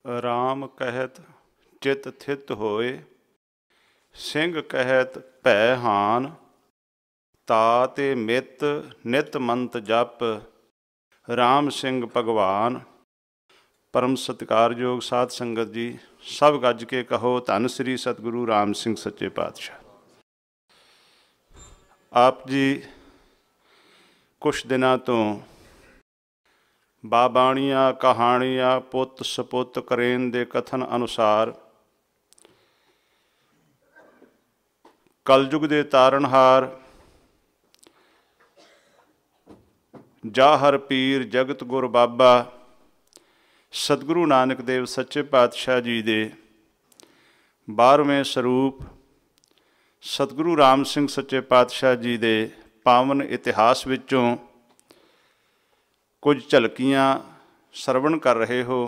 ਰਾਮ ਕਹਿਤ ਚਿਤ ਥਿਤ ਹੋਏ, ਸਿੰਘ ਕਹਿਤ ਭੈ ਹਾਨ। ਤਾ ਤੇ ਮਿਤ ਨਿਤ ਮੰਤ ਜਪ, ਰਾਮ ਸਿੰਘ ਭਗਵਾਨ। ਪਰਮ ਸਤਿਕਾਰਯੋਗ ਸਾਧ ਸੰਗਤ ਜੀ, ਸਭ ਗੱਜ ਕੇ ਕਹੋ ਧੰਨ ਸ੍ਰੀ ਸਤਿਗੁਰੂ ਰਾਮ ਸਿੰਘ ਸੱਚੇ ਪਾਤਸ਼ਾਹ। ਆਪ ਜੀ ਕੁਛ ਦਿਨਾਂ ਤੋਂ ਬਾਬਾਣੀਆਂ ਕਹਾਣੀਆਂ ਪੁੱਤ ਸਪੁੱਤ ਕਰੇਨ ਦੇ ਕਥਨ ਅਨੁਸਾਰ ਕਲਯੁਗ ਦੇ ਤਾਰਨਹਾਰ ਜਾਹਰ ਪੀਰ ਜਗਤ ਗੁਰ ਬਾਬਾ ਸਤਿਗੁਰੂ ਨਾਨਕ ਦੇਵ ਸੱਚੇ ਪਾਤਸ਼ਾਹ ਜੀ ਦੇ 12ਵੇਂ ਸਰੂਪ ਸਤਿਗੁਰੂ ਰਾਮ ਸਿੰਘ ਸੱਚੇ ਪਾਤਸ਼ਾਹ ਜੀ ਦੇ ਪਾਵਨ ਇਤਿਹਾਸ ਵਿੱਚੋਂ ਕੁਝ ਝਲਕੀਆਂ ਸਰਵਣ ਕਰ ਰਹੇ ਹੋ।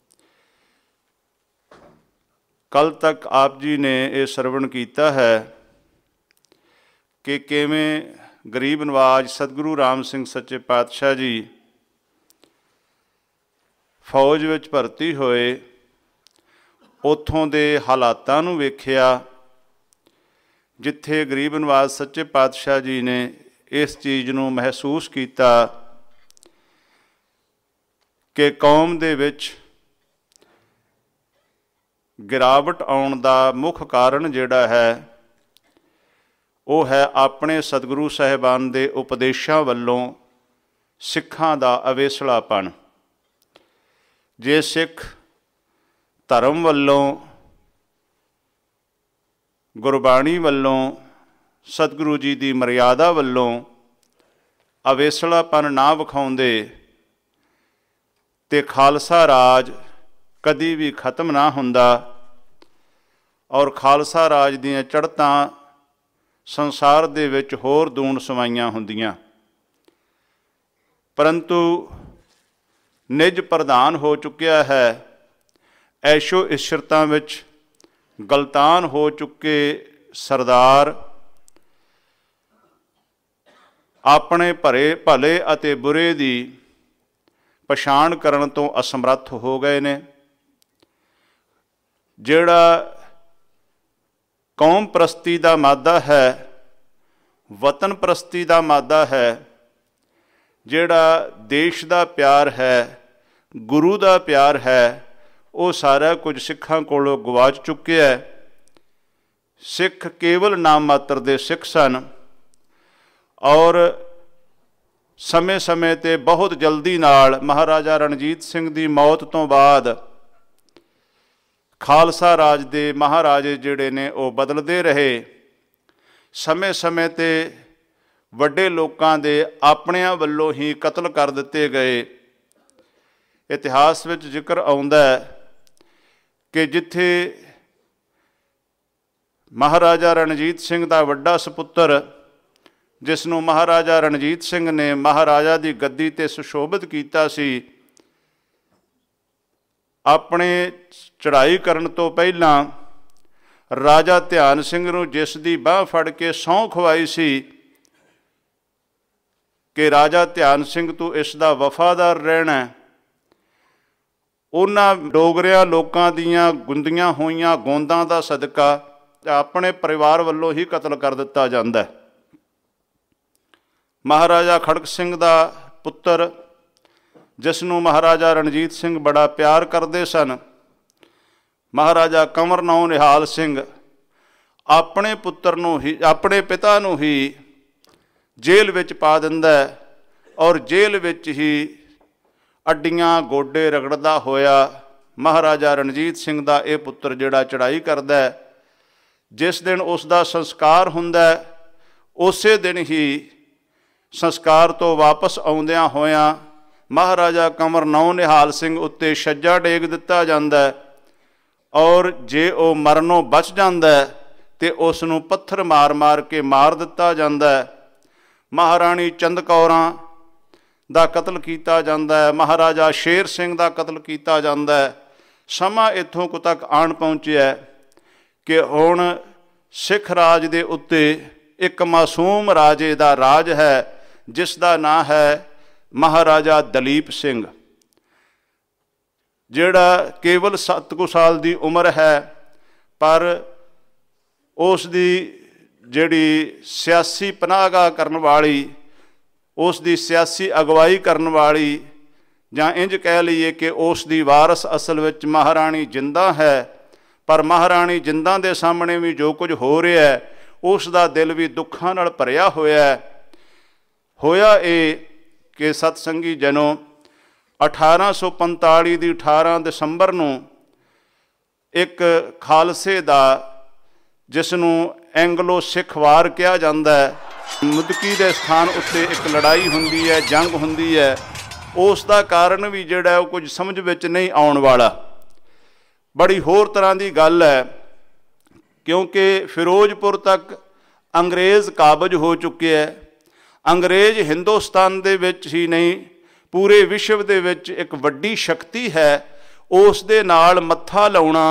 ਕੱਲ੍ਹ ਤੱਕ ਆਪ ਜੀ ਨੇ ਇਹ ਸਰਵਣ ਕੀਤਾ ਹੈ ਕਿ ਕਿਵੇਂ ਗਰੀਬ ਨਵਾਜ ਸਤਿਗੁਰੂ ਰਾਮ ਸਿੰਘ ਸੱਚੇ ਪਾਤਸ਼ਾਹ ਜੀ ਫੌਜ ਵਿੱਚ ਭਰਤੀ ਹੋਏ, ਉੱਥੋਂ ਦੇ ਹਾਲਾਤਾਂ ਨੂੰ ਵੇਖਿਆ ਜਿੱਥੇ ਗਰੀਬ ਨਵਾਜ ਸੱਚੇ ਪਾਤਸ਼ਾਹ ਜੀ ਨੇ ਇਸ ਚੀਜ਼ ਨੂੰ ਮਹਿਸੂਸ ਕੀਤਾ ਕਿ ਕੌਮ ਦੇ ਵਿੱਚ ਗਿਰਾਵਟ ਆਉਣ ਦਾ ਮੁੱਖ ਕਾਰਨ ਜਿਹੜਾ ਹੈ ਉਹ ਹੈ ਆਪਣੇ ਸਤਿਗੁਰੂ ਸਾਹਿਬਾਨ ਦੇ ਉਪਦੇਸ਼ਾਂ ਵੱਲੋਂ ਸਿੱਖਾਂ ਦਾ ਅਵੇਸਲਾਪਣ। ਜੇ ਸਿੱਖ ਧਰਮ ਵੱਲੋਂ ਗੁਰਬਾਣੀ ਵੱਲੋਂ ਸਤਿਗੁਰੂ ਜੀ ਦੀ ਮਰਿਆਦਾ ਵੱਲੋਂ ਅਵੇਸਲਾਪਣ ਨਾ ਵਿਖਾਉਂਦੇ ਤੇ ਖਾਲਸਾ ਰਾਜ ਕਦੀ ਵੀ ਖਤਮ ਨਾ ਹੁੰਦਾ ਔਰ ਖਾਲਸਾ ਰਾਜ ਦੀਆਂ ਚੜ੍ਹਤਾਂ ਸੰਸਾਰ ਦੇ ਵਿੱਚ ਹੋਰ ਦੂਣ ਸਮਾਈਆਂ ਹੁੰਦੀਆਂ। ਪਰੰਤੂ ਨਿਜ ਪ੍ਰਧਾਨ ਹੋ ਚੁੱਕਿਆ ਹੈ, ਐਸ਼ੋ ਇਸ਼ਰਤਾਂ ਵਿੱਚ ਗਲਤਾਨ ਹੋ ਚੁੱਕੇ ਸਰਦਾਰ ਆਪਣੇ ਭਲੇ ਅਤੇ ਬੁਰੇ ਦੀ ਪਛਾਣ ਕਰਨ ਤੋਂ ਅਸਮਰੱਥ ਹੋ ਗਏ ਨੇ। ਜਿਹੜਾ ਕੌਮ ਪ੍ਰਸਤੀ ਦਾ ਮਾਦਾ ਹੈ, ਵਤਨ ਪ੍ਰਸਤੀ ਦਾ ਮਾਦਾ ਹੈ, ਜਿਹੜਾ ਦੇਸ਼ ਦਾ ਪਿਆਰ ਹੈ, ਗੁਰੂ ਦਾ ਪਿਆਰ ਹੈ, ਉਹ ਸਾਰਾ ਕੁਝ ਸਿੱਖਾਂ ਕੋਲੋਂ ਗਵਾਚ ਚੁੱਕਿਆ ਹੈ। ਸਿੱਖ ਕੇਵਲ ਨਾਮ ਮਾਤਰ ਦੇ ਸਿੱਖ ਸਨ ਔਰ ਸਮੇਂ-ਸਮੇਂ 'ਤੇ ਬਹੁਤ ਜਲਦੀ ਨਾਲ ਮਹਾਰਾਜਾ ਰਣਜੀਤ ਸਿੰਘ ਦੀ ਮੌਤ ਤੋਂ ਬਾਅਦ ਖਾਲਸਾ ਰਾਜ ਦੇ ਮਹਾਰਾਜੇ ਜਿਹੜੇ ਨੇ ਉਹ ਬਦਲਦੇ ਰਹੇ। ਸਮੇਂ-ਸਮੇਂ 'ਤੇ ਵੱਡੇ ਲੋਕਾਂ ਦੇ ਆਪਣਿਆਂ ਵੱਲੋਂ ਹੀ ਕਤਲ ਕਰ ਦਿੱਤੇ ਗਏ। ਇਤਿਹਾਸ ਵਿੱਚ ਜ਼ਿਕਰ ਆਉਂਦਾ ਹੈ ਕਿ ਜਿੱਥੇ ਮਹਾਰਾਜਾ ਰਣਜੀਤ ਸਿੰਘ ਦਾ ਵੱਡਾ ਸਪੁੱਤਰ, ਜਿਸ ਨੂੰ ਮਹਾਰਾਜਾ ਰਣਜੀਤ ਸਿੰਘ ਨੇ ਮਹਾਰਾਜਾ ਦੀ ਗੱਦੀ 'ਤੇ ਸੁਸ਼ੋਭਿਤ ਕੀਤਾ ਸੀ, ਆਪਣੇ ਚੜ੍ਹਾਈ ਕਰਨ ਤੋਂ ਪਹਿਲਾਂ ਰਾਜਾ ਧਿਆਨ ਸਿੰਘ ਨੂੰ ਜਿਸ ਦੀ ਬਾਂਹ ਫੜ ਕੇ ਸਹੁੰ ਖਵਾਈ ਸੀ ਕਿ ਰਾਜਾ ਧਿਆਨ ਸਿੰਘ ਤੂੰ ਇਸ ਦਾ ਵਫਾਦਾਰ ਰਹਿਣਾ, ਉਹਨਾਂ ਡੋਗਰਿਆਂ ਲੋਕਾਂ ਦੀਆਂ ਗੁੰਦੀਆਂ ਹੋਈਆਂ ਗੋਂਦਾਂ ਦਾ ਸਦਕਾ ਆਪਣੇ ਪਰਿਵਾਰ ਵੱਲੋਂ ਹੀ ਕਤਲ ਕਰ ਦਿੱਤਾ ਜਾਂਦਾ। ਮਹਾਰਾਜਾ ਖੜਕ ਸਿੰਘ ਦਾ ਪੁੱਤਰ, ਜਿਸ ਨੂੰ ਮਹਾਰਾਜਾ ਰਣਜੀਤ ਸਿੰਘ ਬੜਾ ਪਿਆਰ ਕਰਦੇ ਸਨ, ਮਹਾਰਾਜਾ ਕੰਵਰ ਨੌ ਨਿਹਾਲ ਸਿੰਘ, ਆਪਣੇ ਪੁੱਤਰ ਨੂੰ ਹੀ, ਆਪਣੇ ਪਿਤਾ ਨੂੰ ਹੀ ਜੇਲ੍ਹ ਵਿੱਚ ਪਾ ਦਿੰਦਾ ਔਰ ਜੇਲ੍ਹ ਵਿੱਚ ਹੀ ਅੱਡੀਆਂ ਗੋਡੇ ਰਗੜਦਾ ਹੋਇਆ ਮਹਾਰਾਜਾ ਰਣਜੀਤ ਸਿੰਘ ਦਾ ਇਹ ਪੁੱਤਰ ਜਿਹੜਾ ਚੜ੍ਹਾਈ ਕਰਦਾ, ਜਿਸ ਦਿਨ ਉਸ ਦਾ ਸੰਸਕਾਰ ਹੁੰਦਾ, ਉਸੇ ਦਿਨ ਹੀ ਸੰਸਕਾਰ ਤੋਂ ਵਾਪਸ ਆਉਂਦਿਆਂ ਹੋਇਆਂ ਮਹਾਰਾਜਾ ਕੰਵਰ ਨੌ ਨਿਹਾਲ ਸਿੰਘ ਉੱਤੇ ਛੱਜਾ ਡੇਗ ਦਿੱਤਾ ਜਾਂਦਾ ਔਰ ਜੇ ਉਹ ਮਰਨੋਂ ਬਚ ਜਾਂਦਾ ਤੇ ਉਸ ਨੂੰ ਪੱਥਰ ਮਾਰ ਕੇ ਮਾਰ ਦਿੱਤਾ ਜਾਂਦਾ। ਮਹਾਰਾਣੀ ਚੰਦ ਕੌਰਾਂ ਦਾ ਕਤਲ ਕੀਤਾ ਜਾਂਦਾ, ਮਹਾਰਾਜਾ ਸ਼ੇਰ ਸਿੰਘ ਦਾ ਕਤਲ ਕੀਤਾ ਜਾਂਦਾ। ਸਮਾਂ ਇੱਥੋਂ ਕੁ ਤੱਕ ਆਣ ਪਹੁੰਚਿਆ ਕਿ ਹੁਣ ਸਿੱਖ ਰਾਜ ਦੇ ਉੱਤੇ ਇੱਕ ਮਾਸੂਮ ਰਾਜੇ ਦਾ ਰਾਜ ਹੈ, ਜਿਸ ਦਾ ਨਾਂ ਹੈ ਮਹਾਰਾਜਾ ਦਲੀਪ ਸਿੰਘ। ਜਿਹੜਾ ਕੇਵਲ 7 ਕੁ ਸਾਲ ਦੀ ਉਮਰ ਹੈ, ਪਰ ਉਸ ਦੀ ਜਿਹੜੀ ਸਿਆਸੀ ਪਨਾਹਗਾਹ ਕਰਨ ਵਾਲੀ, ਉਸ ਦੀ ਸਿਆਸੀ ਅਗਵਾਈ ਕਰਨ ਵਾਲੀ, ਜਾਂ ਇੰਝ ਕਹਿ ਲਈਏ ਕਿ ਉਸ ਦੀ ਵਾਰਸ ਅਸਲ ਵਿੱਚ ਮਹਾਰਾਣੀ ਜਿੰਦਾਂ ਹੈ। ਪਰ ਮਹਾਰਾਣੀ ਜਿੰਦਾਂ ਦੇ ਸਾਹਮਣੇ ਵੀ ਜੋ ਕੁਝ ਹੋ ਰਿਹਾ, ਉਸ ਦਾ ਦਿਲ ਵੀ ਦੁੱਖਾਂ ਨਾਲ ਭਰਿਆ ਹੋਇਆ ਇਹ ਕਿ ਸਤਸੰਗੀ ਜਨੋ 1845 ਦੀ 18 ਦਸੰਬਰ ਨੂੰ ਇੱਕ ਖਾਲਸੇ ਦਾ, ਜਿਸ ਨੂੰ ਐਂਗਲੋ ਸਿੱਖ ਵਾਰ ਕਿਹਾ ਜਾਂਦਾ ਹੈ, ਮੁਦਕੀ ਦੇ ਸਥਾਨ ਉੱਤੇ ਇੱਕ ਲੜਾਈ ਹੁੰਦੀ ਹੈ, ਜੰਗ ਹੁੰਦੀ ਹੈ। ਉਸ ਦਾ ਕਾਰਨ ਵੀ ਜਿਹੜਾ ਉਹ ਕੁਝ ਸਮਝ ਵਿੱਚ ਨਹੀਂ ਆਉਣ ਵਾਲਾ, ਬੜੀ ਹੋਰ ਤਰ੍ਹਾਂ ਦੀ ਗੱਲ ਹੈ, ਕਿਉਂਕਿ ਫਿਰੋਜ਼ਪੁਰ ਤੱਕ ਅੰਗਰੇਜ਼ ਕਾਬਜ ਹੋ ਚੁੱਕੇ ਹੈ। ਅੰਗਰੇਜ਼ ਹਿੰਦੁਸਤਾਨ ਦੇ ਵਿੱਚ ਹੀ ਨਹੀਂ, ਪੂਰੇ ਵਿਸ਼ਵ ਦੇ ਵਿੱਚ ਇੱਕ ਵੱਡੀ ਸ਼ਕਤੀ ਹੈ। ਉਸ ਦੇ ਨਾਲ ਮੱਥਾ ਲਾਉਣਾ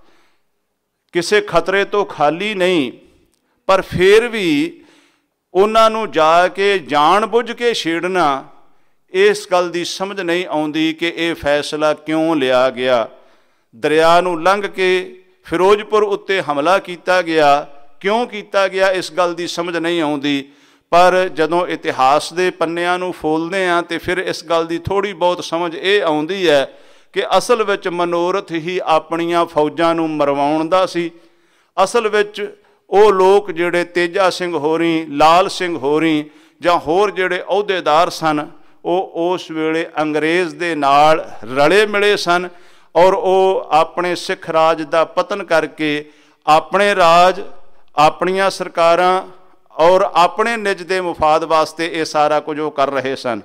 ਕਿਸੇ ਖਤਰੇ ਤੋਂ ਖਾਲੀ ਨਹੀਂ, ਪਰ ਫਿਰ ਵੀ ਉਹਨਾਂ ਨੂੰ ਜਾ ਕੇ ਜਾਣ ਬੁੱਝ ਕੇ ਛੇੜਨਾ, ਇਸ ਗੱਲ ਦੀ ਸਮਝ ਨਹੀਂ ਆਉਂਦੀ ਕਿ ਇਹ ਫੈਸਲਾ ਕਿਉਂ ਲਿਆ ਗਿਆ। ਦਰਿਆ ਨੂੰ ਲੰਘ ਕੇ ਫਿਰੋਜ਼ਪੁਰ ਉੱਤੇ ਹਮਲਾ ਕੀਤਾ ਗਿਆ, ਕਿਉਂ ਕੀਤਾ ਗਿਆ, ਇਸ ਗੱਲ ਦੀ ਸਮਝ ਨਹੀਂ ਆਉਂਦੀ। ਪਰ ਜਦੋਂ ਇਤਿਹਾਸ ਦੇ ਪੰਨਿਆਂ ਨੂੰ ਫੋਲਦੇ ਹਾਂ ਤਾਂ ਫਿਰ ਇਸ ਗੱਲ ਦੀ ਥੋੜ੍ਹੀ ਬਹੁਤ ਸਮਝ ਇਹ ਆਉਂਦੀ ਹੈ ਕਿ ਅਸਲ ਵਿੱਚ ਮਨੋਰਥ ਹੀ ਆਪਣੀਆਂ ਫੌਜਾਂ ਨੂੰ ਮਰਵਾਉਣ ਦਾ ਸੀ। ਅਸਲ ਵਿੱਚ ਉਹ ਲੋਕ ਜਿਹੜੇ ਤੇਜਾ ਸਿੰਘ ਹੋਰੀ, ਲਾਲ ਸਿੰਘ ਹੋਰੀ ਜਾਂ ਹੋਰ ਜਿਹੜੇ ਅਹੁਦੇਦਾਰ ਸਨ, ਉਹ ਉਸ ਵੇਲੇ ਅੰਗਰੇਜ਼ ਦੇ ਨਾਲ ਰਲੇ ਮਿਲੇ ਸਨ, ਔਰ ਉਹ ਆਪਣੇ ਸਿੱਖ ਰਾਜ ਦਾ ਪਤਨ ਕਰਕੇ ਆਪਣੇ ਰਾਜ, ਆਪਣੀਆਂ ਸਰਕਾਰਾਂ ਔਰ ਆਪਣੇ ਨਿੱਜ ਦੇ ਮੁਫਾਦ ਵਾਸਤੇ ਇਹ ਸਾਰਾ ਕੁਝ ਉਹ ਕਰ ਰਹੇ ਸਨ।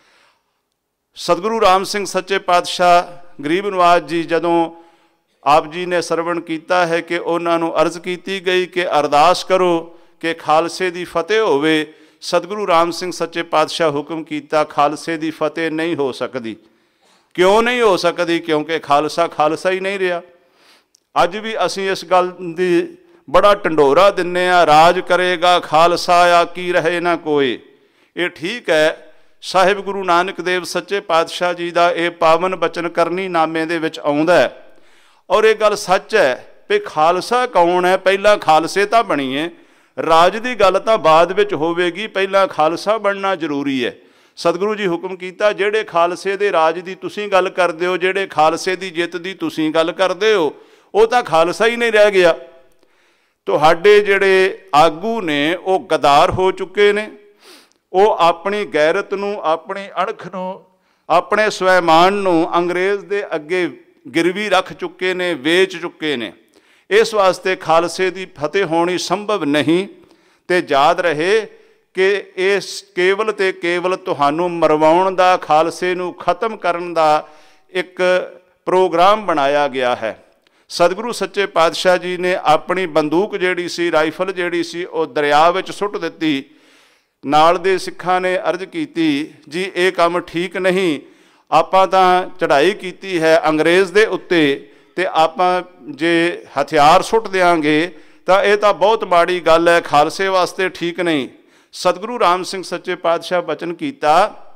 ਸਤਿਗੁਰੂ ਰਾਮ ਸਿੰਘ ਸੱਚੇ ਪਾਤਸ਼ਾਹ ਗਰੀਬ ਨਵਾਜ਼ ਜੀ, ਜਦੋਂ ਆਪ ਜੀ ਨੇ ਸਰਵਣ ਕੀਤਾ ਹੈ ਕਿ ਉਹਨਾਂ ਨੂੰ ਅਰਜ਼ ਕੀਤੀ ਗਈ ਕਿ ਅਰਦਾਸ ਕਰੋ ਕਿ ਖਾਲਸੇ ਦੀ ਫਤਿਹ ਹੋਵੇ, ਸਤਿਗੁਰੂ ਰਾਮ ਸਿੰਘ ਸੱਚੇ ਪਾਤਸ਼ਾਹ ਹੁਕਮ ਕੀਤਾ, ਖਾਲਸੇ ਦੀ ਫਤਿਹ ਨਹੀਂ ਹੋ ਸਕਦੀ। ਕਿਉਂ ਨਹੀਂ ਹੋ ਸਕਦੀ? ਕਿਉਂਕਿ ਖਾਲਸਾ ਖਾਲਸਾ ਹੀ ਨਹੀਂ ਰਿਹਾ। ਅੱਜ ਵੀ ਅਸੀਂ ਇਸ ਗੱਲ ਦੀ ਬੜਾ ਢੰਡੋਰਾ ਦਿੰਦੇ ਹਾਂ, ਰਾਜ ਕਰੇਗਾ ਖਾਲਸਾ ਆ ਕੀ ਰਹੇ ਨਾ ਕੋਈ। ਇਹ ਠੀਕ ਹੈ, ਸਾਹਿਬ ਗੁਰੂ ਨਾਨਕ ਦੇਵ ਸੱਚੇ ਪਾਤਸ਼ਾਹ ਜੀ ਦਾ ਇਹ ਪਾਵਨ ਬਚਨ ਕਰਨੀ ਨਾਮੇ ਦੇ ਵਿੱਚ ਆਉਂਦਾ ਹੈ, ਔਰ ਇਹ ਗੱਲ ਸੱਚ ਹੈ ਵੀ ਖਾਲਸਾ ਕੌਣ ਹੈ, ਪਹਿਲਾਂ ਖਾਲਸੇ ਤਾਂ ਬਣੀਏ, ਰਾਜ ਦੀ ਗੱਲ ਤਾਂ ਬਾਅਦ ਵਿੱਚ ਹੋਵੇਗੀ, ਪਹਿਲਾਂ ਖਾਲਸਾ ਬਣਨਾ ਜ਼ਰੂਰੀ ਹੈ। ਸਤਿਗੁਰੂ ਜੀ ਹੁਕਮ ਕੀਤਾ, ਜਿਹੜੇ ਖਾਲਸੇ ਦੇ ਰਾਜ ਦੀ ਤੁਸੀਂ ਗੱਲ ਕਰਦੇ ਹੋ, ਜਿਹੜੇ ਖਾਲਸੇ ਦੀ ਜਿੱਤ ਦੀ ਤੁਸੀਂ ਗੱਲ ਕਰਦੇ ਹੋ, ਉਹ ਤਾਂ ਖਾਲਸਾ ਹੀ ਨਹੀਂ ਰਹਿ ਗਿਆ। ਤੁਹਾਡੇ ਜਿਹੜੇ ਆਗੂ ਨੇ ਉਹ ਗਦਾਰ ਹੋ ਚੁੱਕੇ ਨੇ, ਉਹ ਆਪਣੀ ਗੈਰਤ ਨੂੰ, ਆਪਣੀ ਅਣਖ ਨੂੰ, ਆਪਣੇ ਸਵੈਮਾਨ ਨੂੰ ਅੰਗਰੇਜ਼ ਦੇ ਅੱਗੇ ਗਿਰਵੀ ਰੱਖ ਚੁੱਕੇ ਨੇ, ਵੇਚ ਚੁੱਕੇ ਨੇ। ਇਸ ਵਾਸਤੇ ਖਾਲਸੇ ਦੀ ਫਤਿਹ ਹੋਣੀ ਸੰਭਵ ਨਹੀਂ। ਤੇ ਯਾਦ ਰਹੇ ਕਿ ਇਸ ਕੇਵਲ ਤੇ ਕੇਵਲ ਤੁਹਾਨੂੰ ਮਰਵਾਉਣ ਦਾ, ਖਾਲਸੇ ਨੂੰ ਖਤਮ ਕਰਨ ਦਾ ਇੱਕ ਪ੍ਰੋਗਰਾਮ ਬਣਾਇਆ ਗਿਆ ਹੈ। ਸਤਿਗੁਰੂ ਸੱਚੇ ਪਾਤਸ਼ਾਹ ਜੀ ਨੇ ਆਪਣੀ ਬੰਦੂਕ ਜਿਹੜੀ ਸੀ, ਰਾਈਫਲ ਜਿਹੜੀ ਸੀ, ਉਹ ਦਰਿਆ ਵਿੱਚ ਸੁੱਟ ਦਿੱਤੀ। ਨਾਲ ਦੇ ਸਿੱਖਾਂ ਨੇ ਅਰਜ਼ ਕੀਤੀ, ਜੀ ਇਹ ਕੰਮ ਠੀਕ ਨਹੀਂ, ਆਪਾਂ ਤਾਂ ਚੜ੍ਹਾਈ ਕੀਤੀ ਹੈ ਅੰਗਰੇਜ਼ ਦੇ ਉੱਤੇ, ਤੇ ਆਪਾਂ ਜੇ ਹਥਿਆਰ ਸੁੱਟ ਦਿਆਂਗੇ ਤਾਂ ਇਹ ਤਾਂ ਬਹੁਤ ਮਾੜੀ ਗੱਲ ਹੈ, ਖਾਲਸੇ ਵਾਸਤੇ ਠੀਕ ਨਹੀਂ। ਸਤਿਗੁਰੂ ਰਾਮ ਸਿੰਘ ਸੱਚੇ ਪਾਤਸ਼ਾਹ ਬਚਨ ਕੀਤਾ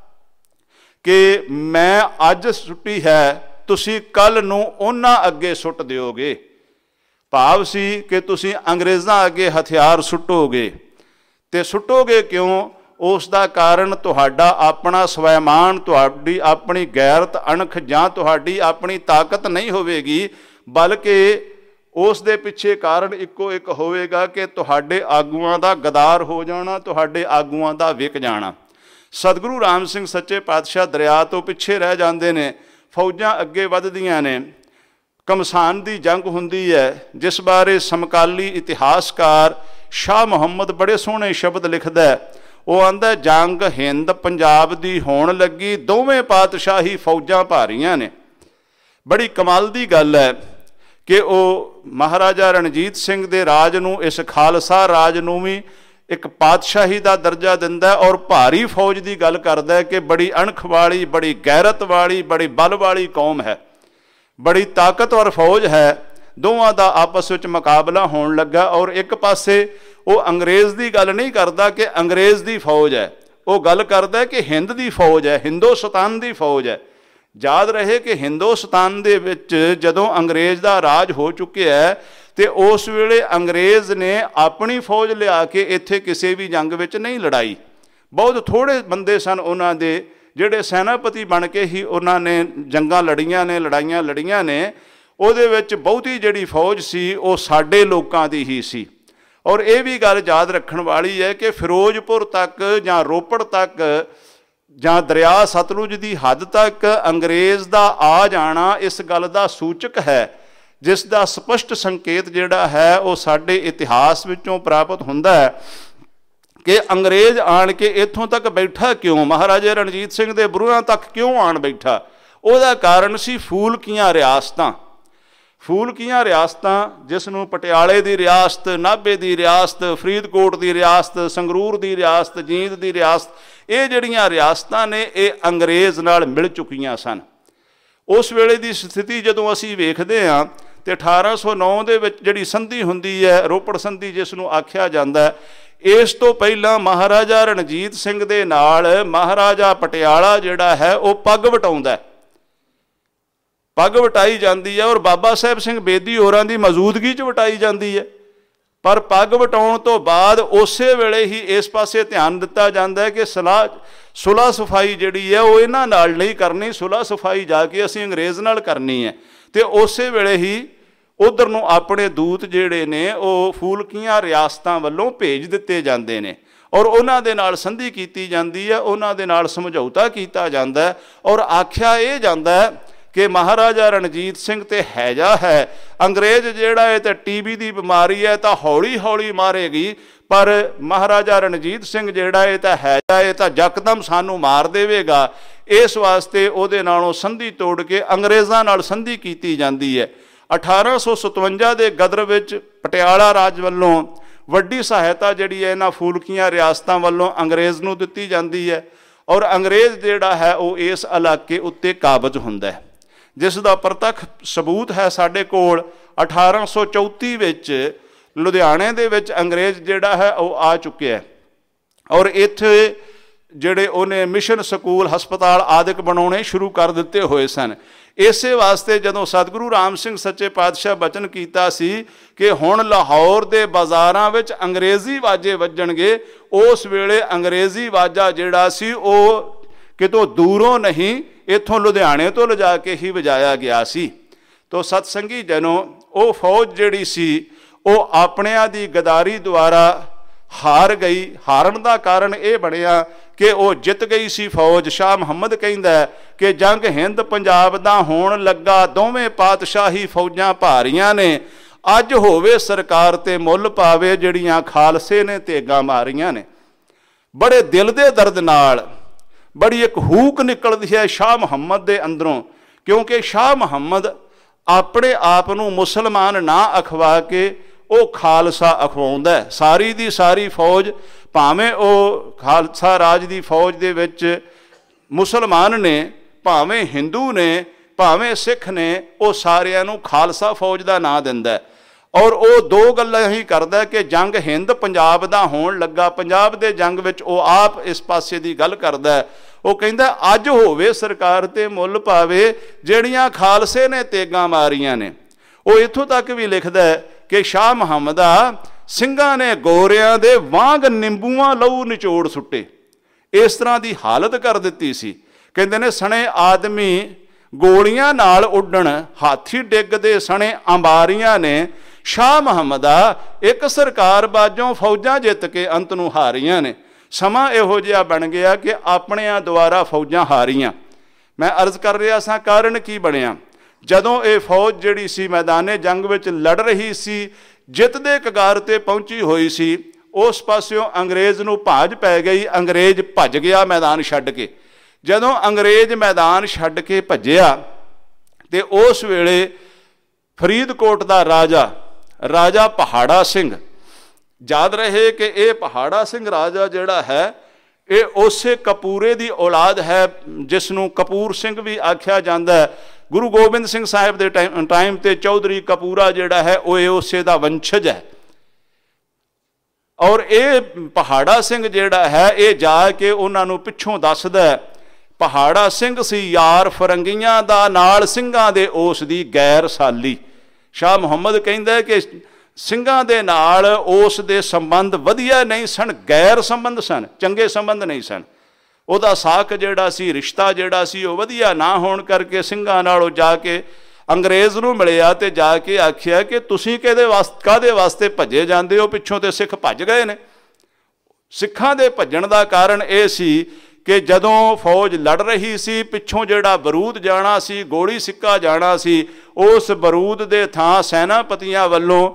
ਕਿ ਮੈਂ ਅੱਜ ਸੁੱਟੀ ਹੈ, ਤੁਸੀਂ ਕੱਲ੍ਹ ਨੂੰ ਉਹਨਾਂ ਅੱਗੇ ਸੁੱਟ ਦਿਓਗੇ। ਭਾਵ ਸੀ ਕਿ ਤੁਸੀਂ ਅੰਗਰੇਜ਼ਾਂ ਅੱਗੇ ਹਥਿਆਰ ਸੁੱਟੋਗੇ। ਤੇ ਸੁੱਟੋਗੇ ਕਿਉਂ? ਉਸ ਦਾ ਕਾਰਨ ਤੁਹਾਡਾ ਆਪਣਾ ਸਵੈਮਾਨ, ਤੁਹਾਡੀ ਆਪਣੀ ਗੈਰਤ, ਅਣਖ ਜਾਂ ਤੁਹਾਡੀ ਆਪਣੀ ਤਾਕਤ ਨਹੀਂ ਹੋਵੇਗੀ, ਬਲਕਿ ਉਸ ਦੇ ਪਿੱਛੇ ਕਾਰਨ ਇੱਕੋ ਇੱਕ ਹੋਵੇਗਾ ਕਿ ਤੁਹਾਡੇ ਆਗੂਆਂ ਦਾ ਗਦਾਰ ਹੋ ਜਾਣਾ, ਤੁਹਾਡੇ ਆਗੂਆਂ ਦਾ ਵਿਕ ਜਾਣਾ। ਸਤਿਗੁਰੂ ਰਾਮ ਸਿੰਘ ਸੱਚੇ ਪਾਤਸ਼ਾਹ ਦਰਿਆ ਤੋਂ ਪਿੱਛੇ ਰਹਿ ਜਾਂਦੇ ਨੇ, ਫੌਜਾਂ ਅੱਗੇ ਵੱਧਦੀਆਂ ਨੇ। ਘਮਸਾਨ ਦੀ ਜੰਗ ਹੁੰਦੀ ਹੈ, ਜਿਸ ਬਾਰੇ ਸਮਕਾਲੀ ਇਤਿਹਾਸਕਾਰ ਸ਼ਾਹ ਮੁਹੰਮਦ ਬੜੇ ਸੋਹਣੇ ਸ਼ਬਦ ਲਿਖਦਾ ਹੈ। ਉਹ ਆਂਦਾ, ਜੰਗ ਹਿੰਦ ਪੰਜਾਬ ਦੀ ਹੋਣ ਲੱਗੀ, ਦੋਵੇਂ ਪਾਤਸ਼ਾਹੀ ਫੌਜਾਂ ਭਾਰੀਆਂ ਨੇ। ਬੜੀ ਕਮਾਲ ਦੀ ਗੱਲ ਹੈ ਕਿ ਉਹ ਮਹਾਰਾਜਾ ਰਣਜੀਤ ਸਿੰਘ ਦੇ ਰਾਜ ਨੂੰ, ਇਸ ਖਾਲਸਾ ਰਾਜ ਨੂੰ ਵੀ ਇੱਕ ਪਾਤਸ਼ਾਹੀ ਦਾ ਦਰਜਾ ਦਿੰਦਾ, ਔਰ ਭਾਰੀ ਫੌਜ ਦੀ ਗੱਲ ਕਰਦਾ ਕਿ ਬੜੀ ਅਣਖ ਵਾਲੀ, ਬੜੀ ਗੈਰਤ ਵਾਲੀ, ਬੜੀ ਬਲ ਵਾਲੀ ਕੌਮ ਹੈ, ਬੜੀ ਤਾਕਤਵਰ ਫੌਜ ਹੈ। ਦੋਵਾਂ ਦਾ ਆਪਸ ਵਿੱਚ ਮੁਕਾਬਲਾ ਹੋਣ ਲੱਗਾ, ਔਰ ਇੱਕ ਪਾਸੇ ਉਹ ਅੰਗਰੇਜ਼ ਦੀ ਗੱਲ ਨਹੀਂ ਕਰਦਾ ਕਿ ਅੰਗਰੇਜ਼ ਦੀ ਫੌਜ ਹੈ, ਉਹ ਗੱਲ ਕਰਦਾ ਕਿ ਹਿੰਦ ਦੀ ਫੌਜ ਹੈ, ਹਿੰਦੁਸਤਾਨ ਦੀ ਫੌਜ ਹੈ। याद रहे कि हिंदुस्तान दे विच जदों अंग्रेज़ दा राज हो चुकिया है तो उस वेले अंग्रेज़ ने अपनी फौज लिया के इत्थे किसी भी जंग विच नहीं लड़ाई। बहुत थोड़े बंदे सन उन्हां दे जिहड़े सैनापति बन के ही उन्होंने जंगां लड़ियां ने, लड़ाइयां लड़ियां ने। उहदे विच बहुती जिहड़ी फौज सी वो साडे लोकां दी ही सी। और ये भी गल याद रखण वाली है कि फिरोजपुर तक जां रोपड़ तक जां दरिया सतलुज की हद तक अंग्रेज़ का आ जाना इस गल का सूचक है, जिस का स्पष्ट संकेत जिहड़ा है वो साडे इतिहास विचों प्राप्त हुंदा है कि अंग्रेज़ आण के इत्थों तक बैठा क्यों, महाराजा रणजीत सिंह दे बुरुआं तक क्यों आण बैठा। उहदा कारण सी फूलकियां रियासतां। फूलकियां रियासतां जिसनूं पटियाले की रियासत, नाभे की रियासत, फरीदकोट की रियासत, संगरूर की रियासत, जींद की रियासत, ये जिहड़ियां रियासतां ने ये अंग्रेज़ नाल मिल चुकियां सन। उस वेले की स्थिति जदों असीं वेखदे हां ते 1809 दे विच जिहड़ी संधि हुंदी है, रोपड़ संधि जिसनूं आख्या जांदा है, इस तो पहला महाराजा रणजीत सिंह दे नाल महाराजा पटियाला जिहड़ा है वो पग वटाउंदा है, पग वटाई जाती है और बाबा साहब सिंह बेदी होरां दी मौजूदगी च वटाई जाती है। पर पग वटाउण तो बाद उस वेले ही इस पासे ध्यान दिता जाता है कि सुलह सफाई जिहड़ी है वो इन्हां नाल नहीं करनी, सुलह सफाई जाके असीं अंग्रेज़ नाल करनी है। तो उस वेले ही उधर नूं अपने दूत जिहड़े ने वो फूलकियां रियासतां वल्लों भेज दिते जांदे ने और उन्हां दे नाल संधि कीती जांदी है, उन्हां दे नाल समझौता कीता जांदा है और आख्या ये जांदा है कि महाराजा रणजीत सिंह ते हैजा है, अंग्रेज़ जिहड़ा है तो टीबी की बीमारी है तो हौली हौली मारेगी, पर महाराजा रणजीत सिंह जिहड़ा है तो हैजा है तो यकदम सानू मार देवेगा। इस वास्ते उहदे नालों संधि तोड़ के अंग्रेज़ां नाल संधि कीती जांदी है। 1857 के गदर विच पटियाला राज वल्लों वड्डी सहायता जिहड़ी है इन्हां फूलकियां रियासतां वल्लों अंग्रेज़ नूं दित्ती जांदी है और अंग्रेज़ जिहड़ा है वो इस इलाके उत्ते काबज हुंदा है, जिसका प्रतख सबूत है साडे कोल 1834 विच लुधियाणे दे विच अंग्रेज़ जिहड़ा है वो आ चुके हैं और इत्थे जिहड़े उन्हें मिशन स्कूल हस्पताल आदिक बनाने शुरू कर दिते हुए सन। इसे वास्ते जदों सतगुरु राम सिंह सच्चे पातशाह बचन कीता सी कि हुण लाहौर दे बाज़ारां विच अंग्रेज़ी वाजे वजणगे, उस वेले अंग्रेज़ी वाजा जिहड़ा सी वो कितों दूरों नहीं इत्थों लुधियाणे तो लिजा के ही वजाया गया सी। तो सतसंगी जनों वो फौज जिहड़ी सी वो अपनिਆਂ दी गदारी द्वारा हार गई। हारन का कारण यह बनिया कि वो जित गई सी फौज। शाह मुहम्मद कहंदा है कि जंग हिंद पंजाब दा होण लगा, दोवें पातशाही फौजां भारियां ने, अज होवे सरकार ते मुल पावे, जिहड़ियां खालसे ने तेगां मारियां ने। बड़े दिल दे दर्द नाल बड़ी एक हूक निकलती है शाह मुहम्मद के अंदरों, क्योंकि शाह मुहम्मद अपने आप नूं मुसलमान ना अखवा के वो खालसा अखवाउंदा है। सारी दी सारी फौज भावें वो खालसा राज की फौज दे विच मुसलमान ने, भावें हिंदू ने, भावें सिख ने, वो सारियां नूं खालसा फौज का नाम दिंदा है और वो दो गल्लां ही करदा कि जंग हिंद पंजाब दा होण लगा। पंजाब दे जंग विच वो आप इस पासे दी गल करदा है, वो कहंदा अज होवे सरकार ते मुल पावे, जिहड़ियां खालसे ने तेगां मारियां ने। वो इत्थों तक भी लिखदा है कि शाह मुहम्मदा ਸਿੰਘਾਂ ने गोरियां दे वांग निंबूआं लहू निचोड़ सुट्टे, इस तरह की हालत कर दिती सी। कहंदे ने सने आदमी गोलियां नाल उड्डण, हाथी डिगदे सने अंबारियां ने, शाह मुहम्मदा एक सरकार बाजों फौजां जित के अंत नूं हारियां ने। समा इहो जिहा बन गया कि अपणियां द्वारा फौजां हारियां। मैं अर्ज कर रहा सा कारण की बनिया, जदों ये फौज जिहड़ी सी मैदाने जंग विच लड़ रही सी, जित दे कगार ते पहुंची हुई सी, उस पासियों अंग्रेज़ नूं भाज पै गई। अंग्रेज़ भज गया मैदान छड्ड के। जदों अंग्रेज़ मैदान छड्ड के भज्जिया ते उस वेले फरीदकोट दा राजा पहाड़ा सिंह, याद रहे कि यह पहाड़ा सिंह राजा जिहड़ा है ये उसे कपूरे की औलाद है, जिसनों कपूर सिंह भी आख्या जाता है। गुरु गोबिंद सिंह साहिब के टाइम ते चौधरी कपूरा जिहड़ा है वो उसे दा वंशज है। और ये पहाड़ा सिंह जिहड़ा है ये जाके उन्होंने पिछों दसदा है, ਪਹਾੜਾ ਸਿੰਘ ਸੀ ਯਾਰ ਫਰੰਗੀਆਂ ਦਾ, ਨਾਲ ਸਿੰਘਾਂ ਦੇ ਉਸ ਦੀ ਗੈਰ ਸਾਲੀ। ਸ਼ਾਹ ਮੁਹੰਮਦ ਕਹਿੰਦਾ ਕਿ ਸਿੰਘਾਂ ਦੇ ਨਾਲ ਉਸ ਦੇ ਸੰਬੰਧ ਵਧੀਆ ਨਹੀਂ ਸਨ, ਗੈਰ ਸੰਬੰਧ ਸਨ, ਚੰਗੇ ਸੰਬੰਧ ਨਹੀਂ ਸਨ। ਉਹਦਾ ਸਾਕ ਜਿਹੜਾ ਸੀ, ਰਿਸ਼ਤਾ ਜਿਹੜਾ ਸੀ, ਉਹ ਵਧੀਆ ਨਾ ਹੋਣ ਕਰਕੇ ਸਿੰਘਾਂ ਨਾਲ ਉਹ ਜਾ ਕੇ ਅੰਗਰੇਜ਼ ਨੂੰ ਮਿਲਿਆ ਤੇ ਜਾ ਕੇ ਆਖਿਆ ਕਿ ਤੁਸੀਂ ਕਾਹਦੇ ਵਾਸਤੇ ਭੱਜੇ ਜਾਂਦੇ ਹੋ, ਪਿੱਛੋਂ ਤੇ ਸਿੱਖ ਭੱਜ ਗਏ ਨੇ। ਸਿੱਖਾਂ ਦੇ ਭੱਜਣ ਦਾ ਕਾਰਨ ਇਹ ਸੀ ਕਿ ਜਦੋਂ ਫੌਜ ਲੜ ਰਹੀ ਸੀ, ਪਿੱਛੋਂ ਜਿਹੜਾ ਬਰੂਦ ਜਾਣਾ ਸੀ, ਗੋਲੀ ਸਿੱਕਾ ਜਾਣਾ ਸੀ, ਉਸ ਬਰੂਦ ਦੇ ਥਾਂ ਸੈਨਾਪਤੀਆਂ ਵੱਲੋਂ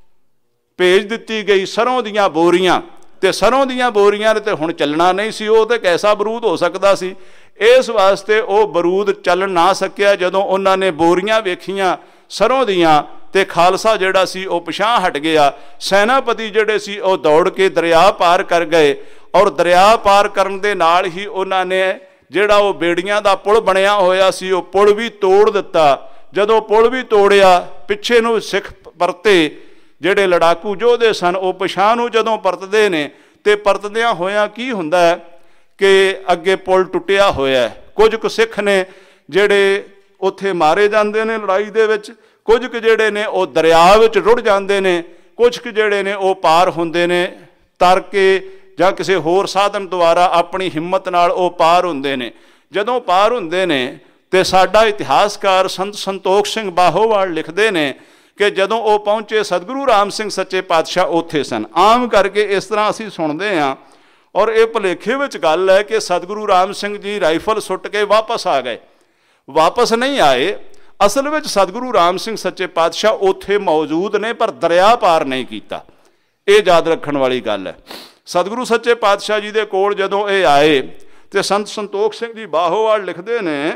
ਭੇਜ ਦਿੱਤੀ ਗਈ ਸਰੋਂ ਦੀਆਂ ਬੋਰੀਆਂ, ਤੇ ਸਰੋਂ ਦੀਆਂ ਬੋਰੀਆਂ ਨੇ ਤੇ ਹੁਣ ਚੱਲਣਾ ਨਹੀਂ ਸੀ। ਉਹ ਤੇ ਕੈਸਾ ਬਰੂਦ ਹੋ ਸਕਦਾ ਸੀ, ਇਸ ਵਾਸਤੇ ਉਹ ਬਰੂਦ ਚੱਲ ਨਾ ਸਕਿਆ। ਜਦੋਂ ਉਹਨਾਂ ਨੇ ਬੋਰੀਆਂ ਵੇਖੀਆਂ ਸਰੋਂ ਦੀਆਂ ਤੇ ਖਾਲਸਾ ਜਿਹੜਾ ਸੀ ਉਹ ਪਿਛਾਂਹ ਹਟ ਗਿਆ। ਸੈਨਾਪਤੀ ਜਿਹੜੇ ਸੀ ਉਹ ਦੌੜ ਕੇ ਦਰਿਆ ਪਾਰ ਕਰ ਗਏ, ਔਰ ਦਰਿਆ ਪਾਰ ਕਰਨ ਦੇ ਨਾਲ ਹੀ ਉਹਨਾਂ ਨੇ ਜਿਹੜਾ ਉਹ ਬੇੜੀਆਂ ਦਾ ਪੁਲ ਬਣਿਆ ਹੋਇਆ ਸੀ ਉਹ ਪੁਲ ਵੀ ਤੋੜ ਦਿੱਤਾ। ਜਦੋਂ ਪੁਲ ਵੀ ਤੋੜਿਆ, ਪਿੱਛੇ ਨੂੰ ਸਿੱਖ ਪਰਤੇ, ਜਿਹੜੇ ਲੜਾਕੂ ਯੋਧੇ ਸਨ ਉਹ ਪਿਛਾਂਹ ਨੂੰ ਜਦੋਂ ਪਰਤਦੇ ਨੇ ਤੇ ਪਰਤਦਿਆਂ ਹੋਇਆਂ ਕੀ ਹੁੰਦਾ ਹੈ ਕਿ ਅੱਗੇ ਪੁਲ ਟੁੱਟਿਆ ਹੋਇਆ। ਕੁਝ ਕੁ ਸਿੱਖ ਨੇ ਜਿਹੜੇ ਉੱਥੇ ਮਾਰੇ ਜਾਂਦੇ ਨੇ ਲੜਾਈ ਦੇ ਵਿੱਚ, ਕੁਝ ਕੁ ਜਿਹੜੇ ਨੇ ਉਹ ਦਰਿਆ ਵਿੱਚ ਰੁੜ ਜਾਂਦੇ ਨੇ, ਕੁਝ ਕੁ ਜਿਹੜੇ ਨੇ ਉਹ ਪਾਰ ਹੁੰਦੇ ਨੇ ਤਰ ਕੇ ਜਾਂ ਕਿਸੇ ਹੋਰ ਸਾਧਨ ਦੁਆਰਾ ਆਪਣੀ ਹਿੰਮਤ ਨਾਲ ਉਹ ਪਾਰ ਹੁੰਦੇ ਨੇ। ਜਦੋਂ ਪਾਰ ਹੁੰਦੇ ਨੇ ਤੇ ਸਾਡਾ ਇਤਿਹਾਸਕਾਰ ਸੰਤ ਸੰਤੋਖ ਸਿੰਘ ਬਾਹੋਵਾਲ ਲਿਖਦੇ ਨੇ ਕਿ ਜਦੋਂ ਉਹ ਪਹੁੰਚੇ ਸਤਿਗੁਰੂ ਰਾਮ ਸਿੰਘ ਸੱਚੇ ਪਾਤਸ਼ਾਹ ਉੱਥੇ ਸਨ। ਆਮ ਕਰਕੇ ਇਸ ਤਰ੍ਹਾਂ ਅਸੀਂ ਸੁਣਦੇ ਹਾਂ, ਔਰ ਇਹ ਭੁਲੇਖੇ ਵਿੱਚ ਗੱਲ ਹੈ ਕਿ ਸਤਿਗੁਰੂ ਰਾਮ ਸਿੰਘ ਜੀ ਰਾਈਫਲ ਸੁੱਟ ਕੇ ਵਾਪਸ ਆ ਗਏ। ਵਾਪਸ ਨਹੀਂ ਆਏ। ਅਸਲ ਵਿੱਚ ਸਤਿਗੁਰੂ ਰਾਮ ਸਿੰਘ ਸੱਚੇ ਪਾਤਸ਼ਾਹ ਉੱਥੇ ਮੌਜੂਦ ਨੇ, ਪਰ ਦਰਿਆ ਪਾਰ ਨਹੀਂ ਕੀਤਾ। ਇਹ ਯਾਦ ਰੱਖਣ ਵਾਲੀ ਗੱਲ ਹੈ। ਸਤਿਗੁਰੂ ਸੱਚੇ ਪਾਤਸ਼ਾਹ ਜੀ ਦੇ ਕੋਲ ਜਦੋਂ ਇਹ ਆਏ ਤੇ ਸੰਤ ਸੰਤੋਖ ਸਿੰਘ ਜੀ ਬਾਹੋਵਾਲ ਲਿਖਦੇ ਨੇ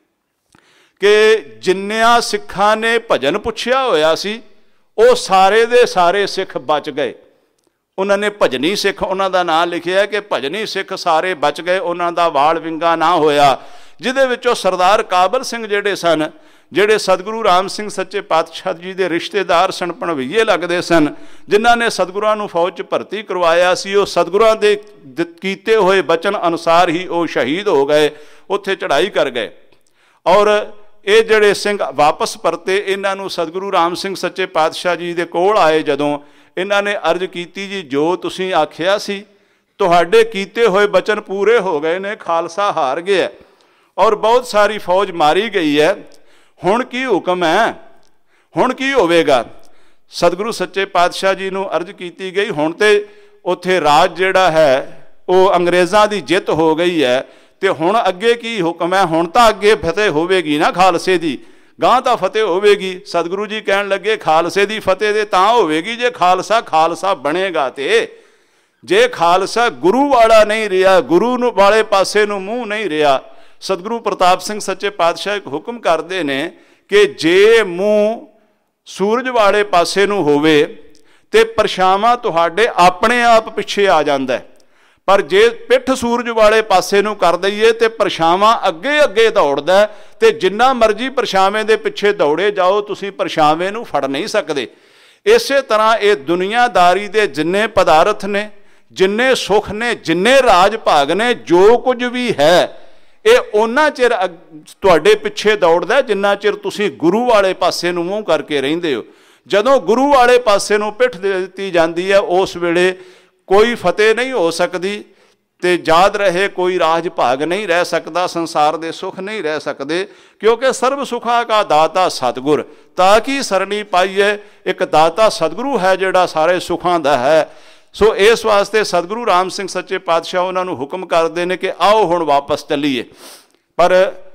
ਕਿ ਜਿੰਨਿਆਂ ਸਿੱਖਾਂ ਨੇ ਭਜਨ ਪੁੱਛਿਆ ਹੋਇਆ ਸੀ ਉਹ ਸਾਰੇ ਦੇ ਸਾਰੇ ਸਿੱਖ ਬਚ ਗਏ। ਉਹਨਾਂ ਨੇ ਭਜਨੀ ਸਿੱਖ ਉਹਨਾਂ ਦਾ ਨਾਂ ਲਿਖਿਆ ਕਿ ਭਜਨੀ ਸਿੱਖ ਸਾਰੇ ਬਚ ਗਏ, ਉਹਨਾਂ ਦਾ ਵਾਲ ਵਿੰਗਾ ਨਾ ਹੋਇਆ। ਜਿਹਦੇ ਵਿੱਚੋਂ ਸਰਦਾਰ ਕਾਬਲ ਸਿੰਘ ਜਿਹੜੇ ਸਨ, ਜਿਹੜੇ ਸਤਿਗੁਰੂ ਰਾਮ ਸਿੰਘ ਸੱਚੇ ਪਾਤਸ਼ਾਹ ਜੀ ਦੇ ਰਿਸ਼ਤੇਦਾਰ ਸਨ, ਭਣਵਈਏ ਲੱਗਦੇ ਸਨ, ਜਿਨ੍ਹਾਂ ਨੇ ਸਤਿਗੁਰਾਂ ਨੂੰ ਫੌਜ 'ਚ ਭਰਤੀ ਕਰਵਾਇਆ ਸੀ, ਉਹ ਸਤਿਗੁਰਾਂ ਦੇ ਕੀਤੇ ਹੋਏ ਬਚਨ ਅਨੁਸਾਰ ਹੀ ਉਹ ਸ਼ਹੀਦ ਹੋ ਗਏ, ਉੱਥੇ ਚੜ੍ਹਾਈ ਕਰ ਗਏ। ਔਰ ਇਹ ਜਿਹੜੇ ਸਿੰਘ ਵਾਪਸ ਪਰਤੇ, ਇਹਨਾਂ ਨੂੰ ਸਤਿਗੁਰੂ ਰਾਮ ਸਿੰਘ ਸੱਚੇ ਪਾਤਸ਼ਾਹ ਜੀ ਦੇ ਕੋਲ ਆਏ। ਜਦੋਂ ਇਹਨਾਂ ਨੇ ਅਰਜ਼ ਕੀਤੀ, ਜੀ ਜੋ ਤੁਸੀਂ ਆਖਿਆ ਸੀ, ਤੁਹਾਡੇ ਕੀਤੇ ਹੋਏ ਬਚਨ ਪੂਰੇ ਹੋ ਗਏ ਨੇ, ਖਾਲਸਾ ਹਾਰ ਗਿਆ ਔਰ ਬਹੁਤ ਸਾਰੀ ਫੌਜ ਮਾਰੀ ਗਈ ਹੈ, ਹੁਣ ਕੀ ਹੁਕਮ ਹੈ, ਹੁਣ ਕੀ ਹੋਵੇਗਾ? ਸਤਿਗੁਰੂ ਸੱਚੇ ਪਾਤਸ਼ਾਹ ਜੀ ਨੂੰ ਅਰਜ਼ ਕੀਤੀ ਗਈ, ਹੁਣ ਤੇ ਉੱਥੇ ਰਾਜ ਜਿਹੜਾ ਹੈ ਉਹ ਅੰਗਰੇਜ਼ਾਂ ਦੀ ਜਿੱਤ ਹੋ ਗਈ ਹੈ, ਤੇ ਹੁਣ ਅੱਗੇ ਕੀ ਹੁਕਮ ਹੈ? ਹੁਣ ਤਾਂ ਅੱਗੇ ਫਤਿਹ ਹੋਵੇਗੀ ਨਾ ਖਾਲਸੇ ਦੀ, ਗਾਂ ਤਾਂ ਫਤਿਹ ਹੋਵੇਗੀ। ਸਤਿਗੁਰੂ ਜੀ ਕਹਿਣ ਲੱਗੇ, ਖਾਲਸੇ ਦੀ ਫਤਿਹ ਦੇ ਤਾਂ ਹੋਵੇਗੀ ਜੇ ਖਾਲਸਾ ਬਣੇਗਾ। ਤੇ ਜੇ ਖਾਲਸਾ ਗੁਰੂ ਵਾਲਾ ਨਹੀਂ ਰਿਹਾ, ਗੁਰੂ ਨੂੰ ਵਾਲੇ ਪਾਸੇ ਨੂੰ ਮੂੰਹ ਨਹੀਂ ਰਿਹਾ, ਸਤਿਗੁਰੂ ਪ੍ਰਤਾਪ ਸਿੰਘ ਸੱਚੇ ਪਾਤਸ਼ਾਹ ਇੱਕ ਹੁਕਮ ਕਰਦੇ ਨੇ ਕਿ ਜੇ ਮੂੰਹ ਸੂਰਜ ਵਾਲੇ ਪਾਸੇ ਨੂੰ ਹੋਵੇ ਤੇ ਪਰਛਾਵਾਂ ਤੁਹਾਡੇ ਆਪਣੇ ਆਪ ਪਿੱਛੇ ਆ ਜਾਂਦਾ, ਪਰ ਜੇ ਪਿੱਠ ਸੂਰਜ ਵਾਲੇ ਪਾਸੇ ਨੂੰ ਕਰ ਦਈਏ ਤੇ ਪਰਛਾਵਾਂ ਅੱਗੇ ਅੱਗੇ ਦੌੜਦਾ, ਤੇ ਜਿੰਨਾ ਮਰਜ਼ੀ ਪਰਛਾਵੇਂ ਦੇ ਪਿੱਛੇ ਦੌੜੇ ਜਾਓ, ਤੁਸੀਂ ਪਰਛਾਵੇਂ ਨੂੰ ਫੜ ਨਹੀਂ ਸਕਦੇ। ਇਸੇ ਤਰ੍ਹਾਂ ਇਹ ਦੁਨੀਆਦਾਰੀ ਦੇ ਜਿੰਨੇ ਪਦਾਰਥ ਨੇ, ਜਿੰਨੇ ਸੁੱਖ ਨੇ, ਜਿੰਨੇ ਰਾਜ ਭਾਗ ਨੇ, ਜੋ ਕੁਝ ਵੀ ਹੈ, ਇਹ ਉਹਨਾਂ ਚਿਰ ਤੁਹਾਡੇ ਪਿੱਛੇ ਦੌੜਦਾ ਜਿੰਨਾ ਚਿਰ ਤੁਸੀਂ ਗੁਰੂ ਵਾਲੇ ਪਾਸੇ ਨੂੰ ਮੂੰਹ ਕਰਕੇ ਰਹਿੰਦੇ ਹੋ। ਜਦੋਂ ਗੁਰੂ ਵਾਲੇ ਪਾਸੇ ਨੂੰ ਪਿੱਠ ਦੇ ਦਿੱਤੀ ਜਾਂਦੀ ਹੈ, ਉਸ ਵੇਲੇ ਕੋਈ ਫਤਿਹ ਨਹੀਂ ਹੋ ਸਕਦੀ, ਤੇ ਯਾਦ ਰਹੇ ਕੋਈ ਰਾਜ ਭਾਗ ਨਹੀਂ ਰਹਿ ਸਕਦਾ, ਸੰਸਾਰ ਦੇ ਸੁੱਖ ਨਹੀਂ ਰਹਿ ਸਕਦੇ, ਕਿਉਂਕਿ ਸਰਬ ਸੁਖਾ ਕਾ ਦਾਤਾ ਸਤਿਗੁਰ, ਤਾਂ ਕਿ ਸਰਣੀ ਪਾਈਏ। ਇੱਕ ਦਾਤਾ ਸਤਿਗੁਰੂ ਹੈ ਜਿਹੜਾ ਸਾਰੇ ਸੁੱਖਾਂ ਦਾ ਹੈ। ਸੋ ਇਸ ਵਾਸਤੇ ਸਤਿਗੁਰੂ ਰਾਮ ਸਿੰਘ ਸੱਚੇ ਪਾਤਸ਼ਾਹ ਉਹਨਾਂ ਨੂੰ ਹੁਕਮ ਕਰਦੇ ਨੇ ਕਿ ਆਓ ਹੁਣ ਵਾਪਸ ਚੱਲੀਏ। ਪਰ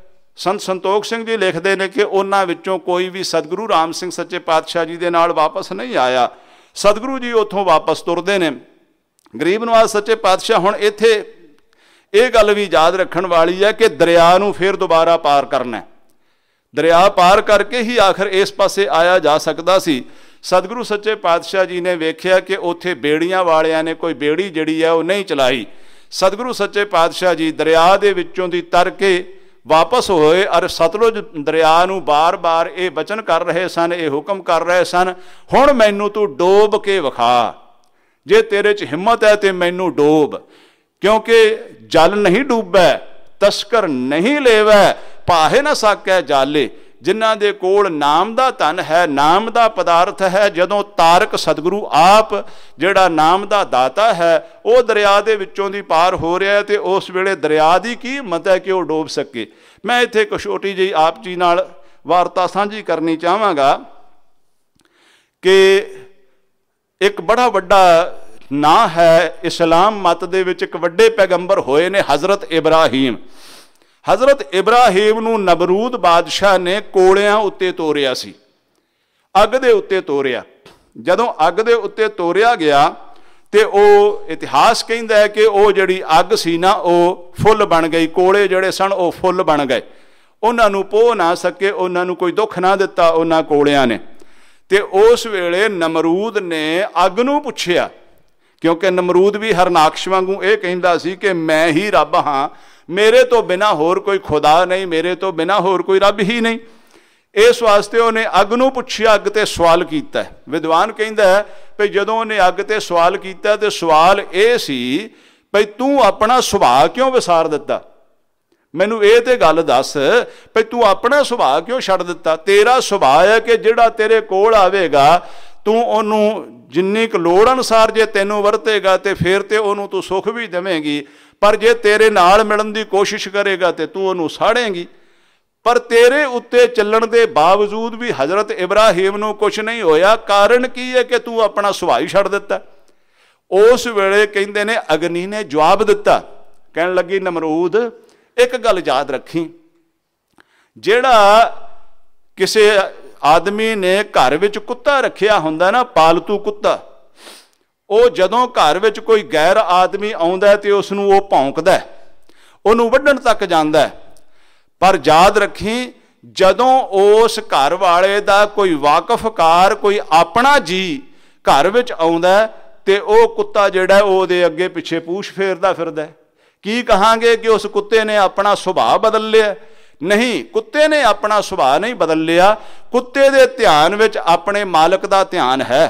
ਸੰਤ ਸੰਤੋਖ ਸਿੰਘ ਜੀ ਲਿਖਦੇ ਨੇ ਕਿ ਉਹਨਾਂ ਵਿੱਚੋਂ ਕੋਈ ਵੀ ਸਤਿਗੁਰੂ ਰਾਮ ਸਿੰਘ ਸੱਚੇ ਪਾਤਸ਼ਾਹ ਜੀ ਦੇ ਨਾਲ ਵਾਪਸ ਨਹੀਂ ਆਇਆ। ਸਤਿਗੁਰੂ ਜੀ ਉੱਥੋਂ ਵਾਪਸ ਤੁਰਦੇ ਨੇ। ਗਰੀਬ ਨਵਾਜ਼ ਸੱਚੇ ਪਾਤਸ਼ਾਹ, ਹੁਣ ਇੱਥੇ ਇਹ ਗੱਲ ਵੀ ਯਾਦ ਰੱਖਣ ਵਾਲੀ ਹੈ ਕਿ ਦਰਿਆ ਨੂੰ ਫਿਰ ਦੁਬਾਰਾ ਪਾਰ ਕਰਨਾ, ਦਰਿਆ ਪਾਰ ਕਰਕੇ ਹੀ ਆਖਰ ਇਸ ਪਾਸੇ ਆਇਆ ਜਾ ਸਕਦਾ ਸੀ। ਸਤਿਗੁਰੂ ਸੱਚੇ ਪਾਤਸ਼ਾਹ ਜੀ ਨੇ ਵੇਖਿਆ ਕਿ ਉੱਥੇ ਬੇੜੀਆਂ ਵਾਲਿਆਂ ਨੇ ਕੋਈ ਬੇੜੀ ਜਿਹੜੀ ਹੈ ਉਹ ਨਹੀਂ ਚਲਾਈ। ਸਤਿਗੁਰੂ ਸੱਚੇ ਪਾਤਸ਼ਾਹ ਜੀ ਦਰਿਆ ਦੇ ਵਿੱਚੋਂ ਦੀ ਤਰ ਕੇ ਵਾਪਸ ਹੋਏ, ਔਰ ਸਤਲੁਜ ਦਰਿਆ ਨੂੰ ਬਾਰ-ਬਾਰ ਇਹ ਬਚਨ ਕਰ ਰਹੇ ਸਨ, ਇਹ ਹੁਕਮ ਕਰ ਰਹੇ ਸਨ, ਹੁਣ ਮੈਨੂੰ ਤੂੰ ਡੋਬ ਕੇ ਵਿਖਾ, ਜੇ ਤੇਰੇ 'ਚ ਹਿੰਮਤ ਹੈ ਤੇ ਮੈਨੂੰ ਡੋਬ, ਕਿਉਂਕਿ ਜਲ ਨਹੀਂ ਡੁੱਬੈ तस्कर नहीं लेवै पाहे न साकै जाले। जिन्हां दे कोल नाम दा धन है, नाम दा पदार्थ है, जदों तारक सतगुरु आप जिहड़ा नाम दा दाता है वो दरिया दे विचों दी पार हो रहा है, तो उस वेले दरिया दी की हिम्मत है कि वो डोब सके। मैं इत्थे एक छोटी जी आप जी नाल वार्ता साझी करनी चाहांगा कि एक बड़ा वड्डा ना है इस्लाम मत दे विच एक वड्डे पैगंबर होए ने हज़रत इब्राहीम। हज़रत इब्राहीम नूं नमरूद बादशाह ने कोलियां उत्ते तोरिया सी, अग दे उत्ते तोरिया। जदों अग दे उत्ते तोरिया गया तो वो इतिहास कहता है कि वो जिहड़ी अग सी ना वो फुल बन गई, कोले जिहड़े सन वो फुल बन गए, उन्हां नूं पोह ना सके, उन्हां नूं कोई दुख ना दिता उन्हां कोलियां ने। तो उस वेले नमरूद ने अग नूं पुछया, क्योंकि नमरूद भी हरनाकश वांगू ये कहंदा सी कि मैं ही रब हाँ, मेरे तो बिना होर कोई खुदा नहीं, मेरे तो बिना होर कोई रब ही नहीं। इस वास्ते उन्हें अग नूं पुछया, अग ते सवाल कीता। विद्वान कहंदा है भी जदों उन्हें अग ते सवाल कीता तो सवाल ये सी भी तू अपना सुभाव क्यों विसार दिता, मैनू ये तो गल दस भी तू अपना सुभाव क्यों छड्ड दिता। तेरा सुभाव है कि जिहड़ा तेरे कोल आवेगा तू उन्हों जिन्नी क लोड़ अनुसार जे तैनूं वरतेगा तो फिर तो उन्होंने तू सुख भी देवेंगी, पर जे तेरे नाल मिलण दी कोशिश करेगा तो तू उन्होंने साड़ेंगी। पर तेरे उत्ते चलण दे बावजूद भी हज़रत इब्राहीम नूं कुछ नहीं होया। कारण की है कि तू अपना सुभाव छड्ड दिता। उस वेले कहंदे ने अग्नि ने जवाब दिता, कहण लगी नमरूद एक गल याद रखी, जिहड़ा किसी आदमी ने घर विच कुत्ता रखिया हुंदा ना, पालतू कुत्ता, वो जदों घर विच कोई गैर आदमी आउंदा ते उसनूं वो भौंकदा, उहनूं वड्ढण तक जांदा। पर याद रखी जदों उस घर वाले दा कोई वाकफकार कोई अपना जी घर विच आउंदा ते वो कुत्ता जिहड़ा ओहदे अगे पिछे पूछ फेरदा फिरदा। की कहांगे कि उस कुत्ते ने अपना सुभाव बदल लिया? नहीं, कुत्ते ने अपना सुभाव नहीं बदल लिया। कुत्ते दे ध्यान विच अपने मालक दा ध्यान है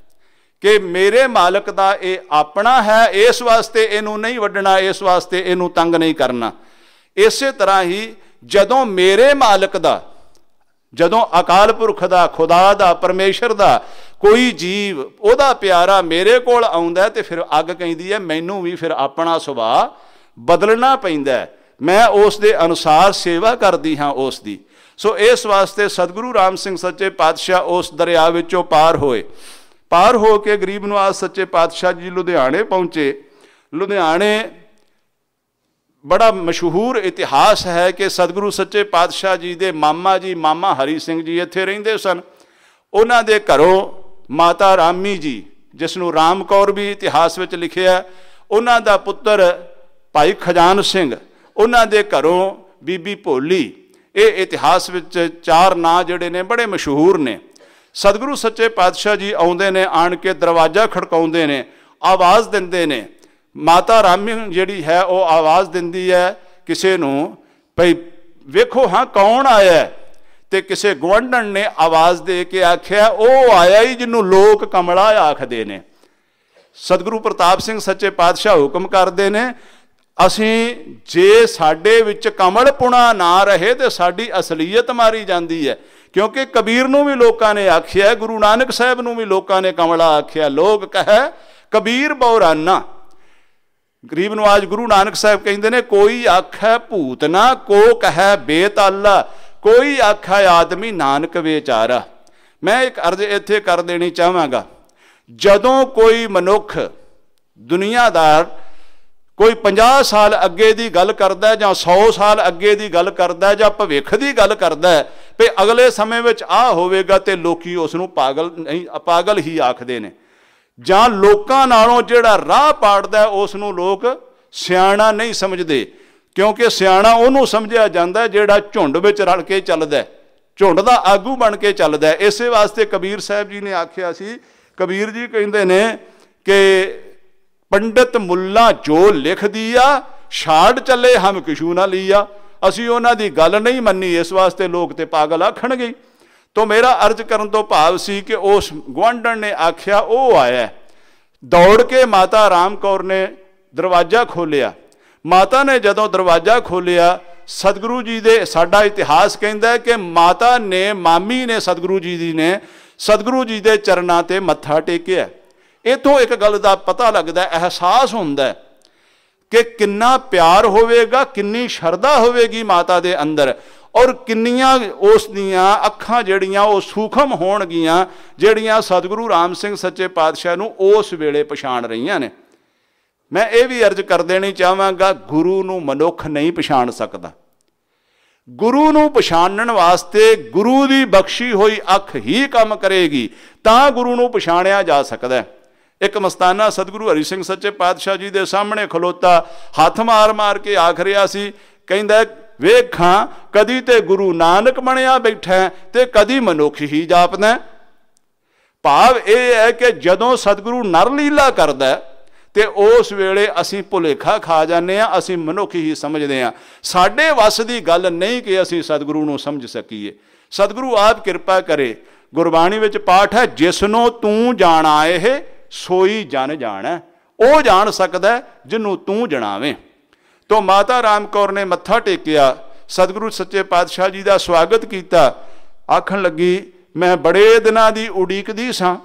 कि मेरे मालक दा ये अपना है, इस वास्ते इनू नहीं वड्डना, इस वास्ते इनू तंग नहीं करना। इसे तरह ही जदों मेरे मालक दा, जदों अकाल पुरख दा, खुदा दा, परमेश्वर दा कोई जीव ओदा प्यारा मेरे कोल आउंदा ते फिर अग कहंदी है मैनू भी फिर अपना सुभाव बदलना पैंदा, मैं उस दे अनुसार सेवा करदी हाँ उस दी। सो इस वास्ते सतगुरु राम सिंह सच्चे पातशाह उस दरिया विचों पार होए। पार हो के गरीब नवाज सच्चे पातशाह जी लुधियाने पहुंचे। लुधियाने बड़ा मशहूर इतिहास है कि सतगुरु सच्चे पातशाह जी दे मामा जी मामा हरी सिंह जी इत्थे रहिंदे सन। उन्हां दे घरों माता रामी जी, जिसनूं राम कौर भी इतिहास विच लिखिया, उन्हां दा पुत्र भाई खजान सिंह, उन्हां दे घरों बीबी भोली। ये इतिहास विच चार नां जिहड़े ने बड़े मशहूर ने। सतगुरु सच्चे पातशाह जी आउंदे ने, आण के दरवाजा खड़काउंदे ने, आवाज़ दिंदे ने। माता रामी जिहड़ी है वो आवाज़ दिंदी है किसी नूं भई वेखो हाँ कौन आया, ते किसी गुआंढण ने आवाज़ दे के आख्या वो आया ही जिन्हों लोक कमला आखदे ने। सतगुरु प्रताप सिंह सच्चे पातशाह हुक्म करदे ने, असीं जे साडे विच कमल पुणा ना रहे तो साडी असलीयत मारी जाती है। क्योंकि कबीर नूं भी लोकां ने आख्या, गुरु नानक साहब नूं भी लोकां ने कमला आख्या। लोग कहे कबीर बौराना। गरीब नवाज गुरु नानक साहब कहते हैं, कोई आखै भूतना को कहे बेताला, कोई आखै आदमी नानक बेचारा। मैं एक अर्ज इत्थे कर देनी चाहांगा, जदों कोई मनुख दुनियादार कोई 50 साल अगे की गल करता है, 100 साल अगे की गल करता है, भविख की गल करता है भी अगले समय में आ होवेगा, तो लोकी उसनूं पागल नहीं पागल ही आखदे ने। जां लोकां नालों जिहड़ा राह पाड़दा है उसनूं लोग सियाणा नहीं समझते, क्योंकि सियाणा उहनूं समझिया जांदा है जिहड़ा झुंड विच रल के चलदा है, झुंड दा आगू बन के चलदा है। इसे वास्ते कबीर साहब जी ने आख्या सी, कबीर जी कहंदे ने कि पंडित मुल्ला जो लिख दिया छाड़ चले हम किशू ना लिया। असी उन्हां दी गल नहीं मन्नी, इस वास्ते लोग ते पागल आखणगे। तो मेरा अर्ज करन तो भाव सी कि उस गुआंढण ने आख्या वो आया। दौड़ के माता राम कौर ने दरवाजा खोलिया। माता ने जदों दरवाज़ा खोलिया, सतगुरु जी दे साडा इतिहास कहता है कि माता ने, मामी ने सतगुरु जी ने सतगुरु जी के चरणों ते मत्था टेकिया। इतों एक गल का पता लगता, एहसास होंदा कि किन्ना प्यार होवेगा, किन्नी शरधा होवेगी माता दे अंदर, और किन्नियां उस दियां अखां जड़ियां वो सूखम होणगियां जड़ियां सतगुरु राम सिंह सच्चे पातशाह नूं उस वेले पछाण रहीआं ने। मैं ये भी अर्ज कर देनी चाहांगा, गुरु नूं मनुख नहीं पछाण सकता। गुरु नूं पछाणन वास्ते गुरु की बख्शी हुई अख ही काम करेगी, तां गुरु नूं पछाणिया जा सकता है। एक मस्ताना सतगुरु हरि सिंह सच्चे पातशाह जी के सामने खलोता हथ मार मार के आख रहा सी, कहंदा वेखां कदी ते गुरु नानक बनया बैठा ते कदी मनुख ही जापदा। भाव यह है कि जदों सतगुरु नरलीला करदा ते उस वेले असीं भुलेखा खा जाने, असीं मनुख ही समझदे हां। साडे वस दी गल नहीं कि असीं सतगुरु नूं समझ सकीए। सतगुरु आप किरपा करे। गुरबाणी विच पाठ है, जिसनों तू जाण आए सोई जन जाणै। वो जान सकदा जिन्हों तू जणावें। तो माता राम कौर ने मत्था टेकिया, सतगुरु सच्चे पातशाह जी का स्वागत किया। आखन लगी, मैं बड़े दिनां दी उड़ीकदी सां।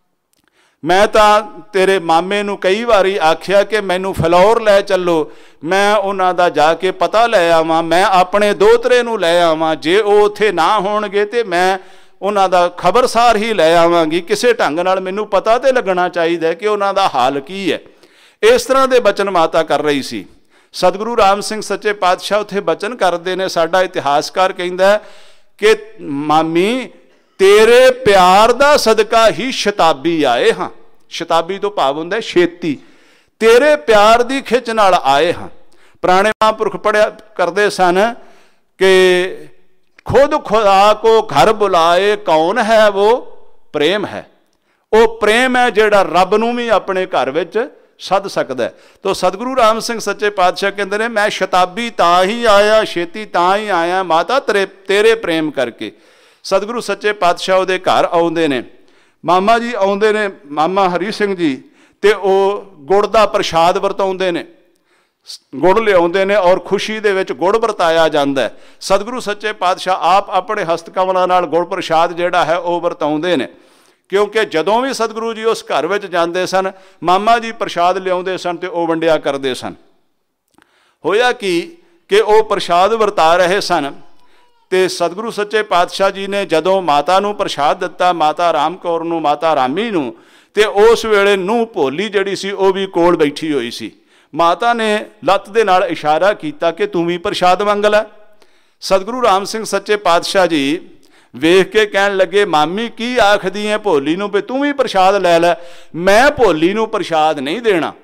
मैं तां तेरे मामे नूं कई वारी आख्या कि मैनू फलौर लै चलो, मैं उन्हां दा जाके पता लै आवां, मैं अपने दोतरे नूं लै आवां। जे वो उत्थे ना होणगे ते मैं उन्हां दा खबरसार ही लै आवांगी। किसी ढंग नाल मैनू पता तो लगना चाहिए कि उन्हां दा हाल की है। इस तरह के बचन माता कर रही सी। सतगुरु राम सिंह सच्चे पातशाह उत्थे बचन करते हैं। साडा इतिहासकार कहता है कि मामी तेरे प्यार दा सदका ही शताबी आए हाँ। शताबी तो भाव हुंदा छेती। तेरे प्यार दी खिच नाल आए हाँ। पुराने महापुरख पढ़िया करते सन कि खुद खुदा को घर बुलाए कौन है वो प्रेम है। वो प्रेम है जिहड़ा रब नूं भी अपने घर विच सद सकता है। तो सतगुरु राम सिंह सच्चे पातशाह कहते हैं, मैं शताबी तां ही आया, छेती तां ही आया माता तेरे प्रेम करके। सतगुरु सच्चे पातशाह उहदे घर आउंदे ने। मामा जी आउंदे ने, मामा हरी सिंह जी, ते वो गुड़ का प्रशाद वरताउंदे ने। गुड़ लियाउंदे ने और खुशी दे विच गुड़ वरताया जाता है। सतगुरु सच्चे पातशाह आप अपने हस्तकमलों नाल गुड़ प्रशाद जिहड़ा है वो वरताउंदे ने। क्योंकि जदों भी सतगुरु जी उस घर में जाते सन, मामा जी प्रशाद लियाउंदे सन ते वो वंडिया करते सन। होया कि वो प्रशाद वरता रहे सन ते सतगुरु सच्चे पातशाह जी ने जदों माता नूं प्रशाद दिता, माता राम कौर नूं, माता रामी नूं, ते उस वेले नूं भोली जिहड़ी सी वो भी कोल बैठी हुई सी। माता ने लत्त दे नाल इशारा किया कि तू भी प्रशाद मंग लै। सतगुरु राम सिंह सच्चे पातशाह जी वेख के कहन लगे, मामी की आखदी है भोली नूं भी तू भी प्रशाद लै लै, मैं भोली नूं प्रशाद नहीं देना।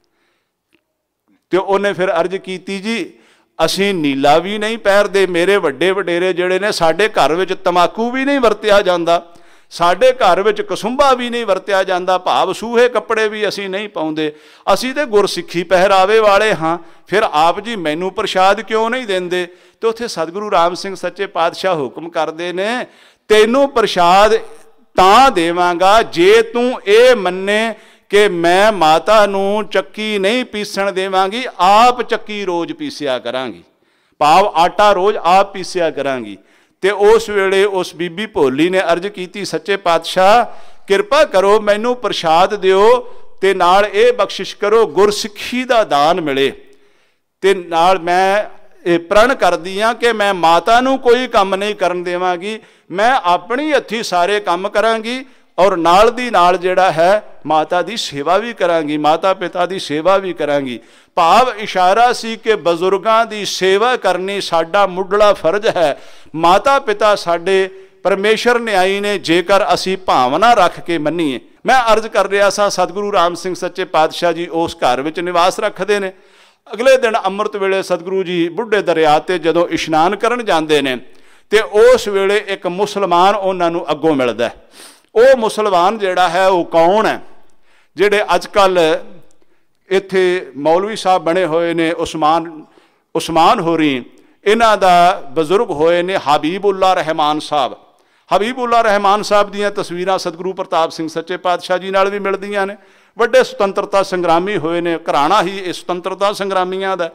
तो उन्हें फिर अर्ज की, जी असीं नीला भी नहीं पैरदे, मेरे वड्डे वडेरे जिहड़े ने साडे घर विच तमाकू भी नहीं वरतिया जांदा, साडे घर विच कसुंबा भी नहीं वरतिया जांदा, भाव सूहे कपड़े भी असीं नहीं पाउंदे, असीं ते गुरसिੱਖੀ ਪਹਿਰਾਵੇ वाले हाँ, फिर आप जी मैनू प्रशाद क्यों नहीं देंदे। तो उत्थे सतगुरु राम सिंह सच्चे पातशाह हुक्म करदे ने, तैनू प्रशाद तां देवांगा जे तू ये मन्ने कि मैं माता नूं चक्की नहीं पीसण देवांगी, आप चक्की रोज पीसिया करांगी, भाव आटा रोज आप पीसिया करांगी। ते उस वेले उस बीबी भोली ने अर्ज की, सच्चे पातशाह किरपा करो मैनू प्रशाद दिओ ते नाल ये बख्शिश करो गुरसिੱਖੀ दा दान मिले, ते नाल मैं ये प्रण करदी हाँ कि मैं माता नूं कोई काम नहीं करन देवांगी, मैं अपनी हत्थी सारे काम करांगी और नाल दी नाल जिहड़ा है माता दी सेवा भी करांगी, माता पिता दी सेवा भी करांगी। भाव इशारा सी कि बजुर्गां दी सेवा करनी साडा मुढ़ला फर्ज है। माता पिता साडे परमेश्वर न्यायी ने, जेकर असी भावना रख के मन्नीए। मैं अर्ज कर रहा सा, सतगुरु राम सिंह सच्चे पातशाह जी उस घर विच निवास रखते हैं। अगले दिन अमृत वेले सतगुरु जी बुढ़े दरिया ते जदों इशनान करन जाते हैं तो उस वेले एक मुसलमान उन्हां नूं अगों मिलदा है। वो मुसलमान जिहड़ा है वो कौन है? जिहड़े अजकल इत्थे मौलवी साहब बने हुए ने, उस्मान होरी, इन्हां दा बजुर्ग होए ने हबीबुल्ला रहमान साहब। हबीबुल्ला रहमान साहब दीयां तस्वीरां सतगुरु प्रताप सिंह सच्चे पातशाह जी नाल भी मिलदियां ने। वड्डे सुतंत्रता संग्रामी होए ने, घराना ही इस सुतंत्रता संग्रामियां दा।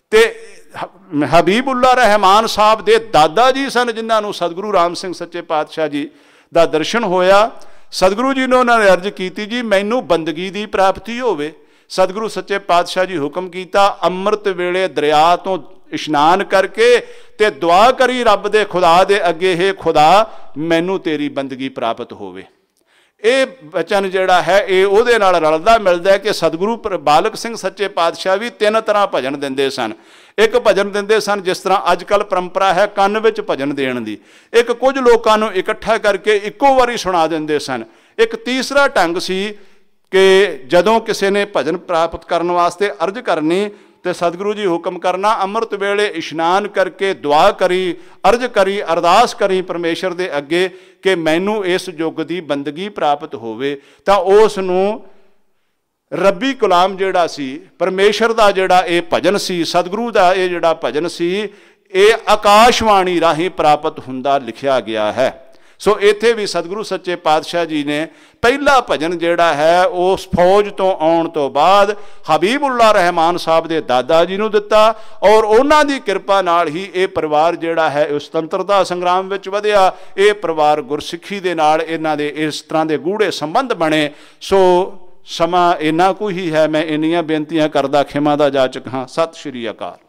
ਤੇ ਹਬੀਬੁੱਲਾ ਰਹਿਮਾਨ ਸਾਹਿਬ ਦੇ ਦਾਦਾ ਜੀ ਸਨ, ਜਿਨ੍ਹਾਂ ਨੂੰ ਸਤਿਗੁਰੂ ਰਾਮ ਸਿੰਘ ਸੱਚੇ ਪਾਤਸ਼ਾਹ ਜੀ ਦਾ ਦਰਸ਼ਨ ਹੋਇਆ। ਸਤਿਗੁਰੂ ਜੀ ਨੇ ਉਹਨਾਂ ਨੇ ਅਰਜ਼ ਕੀਤੀ, ਜੀ ਮੈਨੂੰ ਬੰਦਗੀ ਦੀ ਪ੍ਰਾਪਤੀ ਹੋਵੇ। ਸਤਿਗੁਰੂ ਸੱਚੇ ਪਾਤਸ਼ਾਹ ਜੀ ਹੁਕਮ ਕੀਤਾ, ਅੰਮ੍ਰਿਤ ਵੇਲੇ ਦਰਿਆ ਤੋਂ ਇਸ਼ਨਾਨ ਕਰਕੇ ਤੇ ਦੁਆ ਕਰੀ ਰੱਬ ਦੇ ਖੁਦਾ ਦੇ ਅੱਗੇ, ਹੇ ਖੁਦਾ ਮੈਨੂੰ ਤੇਰੀ ਬੰਦਗੀ ਪ੍ਰਾਪਤ ਹੋਵੇ। ਇਹ ਬਚਨ ਜਿਹੜਾ ਹੈ ਇਹ ਉਹਦੇ ਨਾਲ ਰਲਦਾ ਮਿਲਦਾ ਹੈ ਕਿ ਸਤਿਗੁਰੂ ਬਾਲਕ ਸਿੰਘ ਸੱਚੇ ਪਾਤਸ਼ਾਹ ਵੀ 3 ਤਰ੍ਹਾਂ ਭਜਨ ਦਿੰਦੇ ਸਨ। ਇੱਕ ਭਜਨ ਦਿੰਦੇ ਸਨ ਜਿਸ ਤਰ੍ਹਾਂ ਅੱਜ ਕੱਲ੍ਹ ਪਰੰਪਰਾ ਹੈ ਕੰਨ ਵਿੱਚ ਭਜਨ ਦੇਣ ਦੀ, ਇੱਕ ਕੁਝ ਲੋਕਾਂ ਨੂੰ ਇਕੱਠਾ ਕਰਕੇ ਇੱਕੋ ਵਾਰੀ ਸੁਣਾ ਦਿੰਦੇ ਸਨ। ਇੱਕ ਤੀਸਰਾ ਢੰਗ ਸੀ ਕਿ ਜਦੋਂ ਕਿਸੇ ਨੇ ਭਜਨ ਪ੍ਰਾਪਤ ਕਰਨ ਵਾਸਤੇ ਅਰਜ਼ ਕਰਨੀ ਤੇ ਸਤਿਗੁਰੂ ਜੀ ਹੁਕਮ ਕਰਨਾ, ਅੰਮ੍ਰਿਤ ਵੇਲੇ ਇਸ਼ਨਾਨ ਕਰਕੇ ਦੁਆ ਕਰੀ, ਅਰਜ਼ ਕਰੀ, ਅਰਦਾਸ ਕਰੀ ਪਰਮੇਸ਼ਰ ਦੇ ਅੱਗੇ ਕਿ ਮੈਨੂੰ ਇਸ ਯੁੱਗ ਦੀ ਬੰਦਗੀ ਪ੍ਰਾਪਤ ਹੋਵੇ। ਤਾਂ ਉਸ ਨੂੰ ਰੱਬੀ ਕਲਾਮ ਜਿਹੜਾ ਸੀ, ਪਰਮੇਸ਼ਰ ਦਾ ਜਿਹੜਾ ਇਹ ਭਜਨ ਸੀ, ਸਤਿਗੁਰੂ ਦਾ ਇਹ ਜਿਹੜਾ ਭਜਨ ਸੀ, ਇਹ ਆਕਾਸ਼ਵਾਣੀ ਰਾਹੀਂ ਪ੍ਰਾਪਤ ਹੁੰਦਾ ਲਿਖਿਆ ਗਿਆ ਹੈ। ਸੋ ਇੱਥੇ ਵੀ ਸਤਿਗੁਰੂ ਸੱਚੇ ਪਾਤਸ਼ਾਹ ਜੀ ਨੇ ਪਹਿਲਾ ਭਜਨ ਜਿਹੜਾ ਹੈ ਉਸ ਫੌਜ ਤੋਂ ਆਉਣ ਤੋਂ ਬਾਅਦ ਹਬੀਬੁੱਲਾ ਰਹਿਮਾਨ ਸਾਹਿਬ ਦੇ ਦਾਦਾ ਜੀ ਨੂੰ ਦਿੱਤਾ, ਔਰ ਉਹਨਾਂ ਦੀ ਕਿਰਪਾ ਨਾਲ ਹੀ ਇਹ ਪਰਿਵਾਰ ਜਿਹੜਾ ਹੈ ਉਹ ਸੁਤੰਤਰਤਾ ਸੰਗਰਾਮ ਵਿੱਚ ਵਧਿਆ। ਇਹ ਪਰਿਵਾਰ ਗੁਰਸਿੱਖੀ ਦੇ ਨਾਲ ਇਹਨਾਂ ਦੇ ਇਸ ਤਰ੍ਹਾਂ ਦੇ ਗੂੜ੍ਹੇ ਸੰਬੰਧ ਬਣੇ। ਸੋ ਸਮਾਂ ਇੰਨਾ ਕੁ ਹੀ ਹੈ, ਮੈਂ ਇੰਨੀਆਂ ਬੇਨਤੀਆਂ ਕਰਦਾ ਖਿਮਾ ਦਾ ਜਾਚਕ ਹਾਂ। ਸਤਿ ਸ਼੍ਰੀ ਅਕਾਲ।